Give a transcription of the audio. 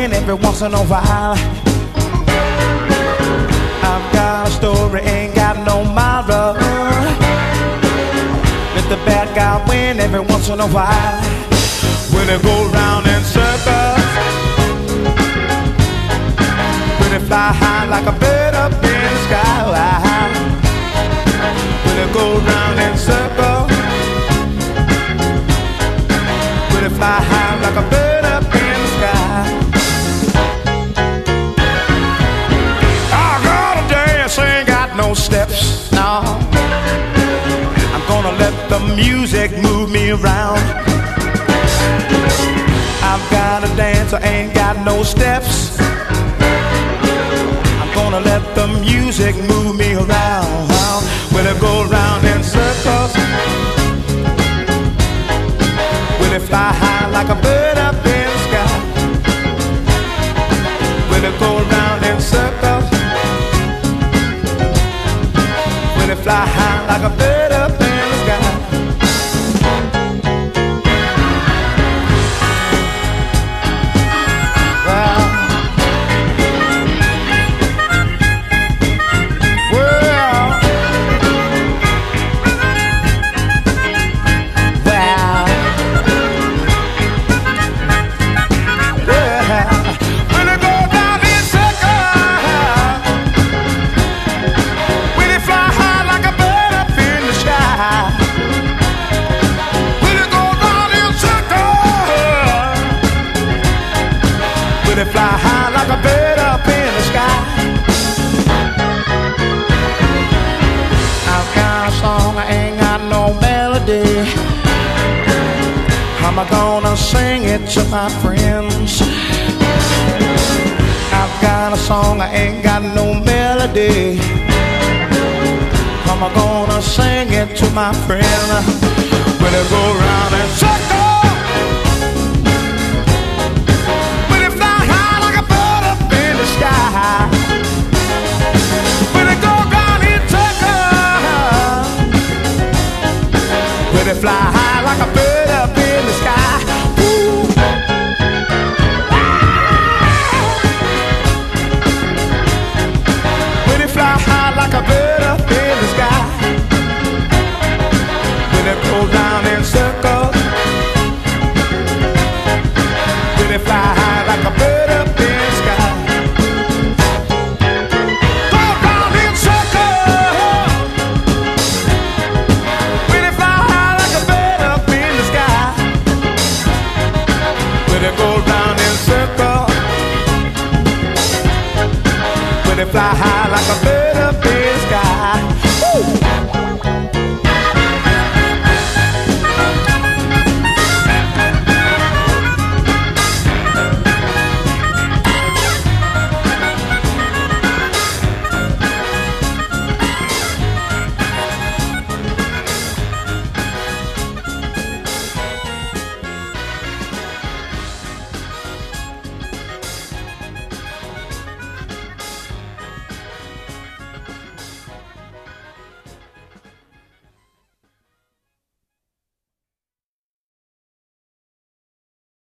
win every once in a while. I've got a story, ain't got no moral. Let the bad guy win every once in a while. When it go round in circles, when it fly high like a bird up in the sky. When it go round in circles, when it fly high like a bird up in the sky. I gotta dance, ain't got no steps, no. I'm gonna let the music move me around. I've got to dance, I ain't got no steps. I'm gonna let the music move me around. Will it go round in circles? Will it fly high like a bird up in the sky? Will it go round in circles? Will it fly high like a bird up in the sky? Will it fly high like a bird up in the sky? I've got a song, I ain't got no melody. How am I gonna sing it to my friends? I've got a song, I ain't got no melody. How am I gonna sing it to my friends? Will it go round and circle?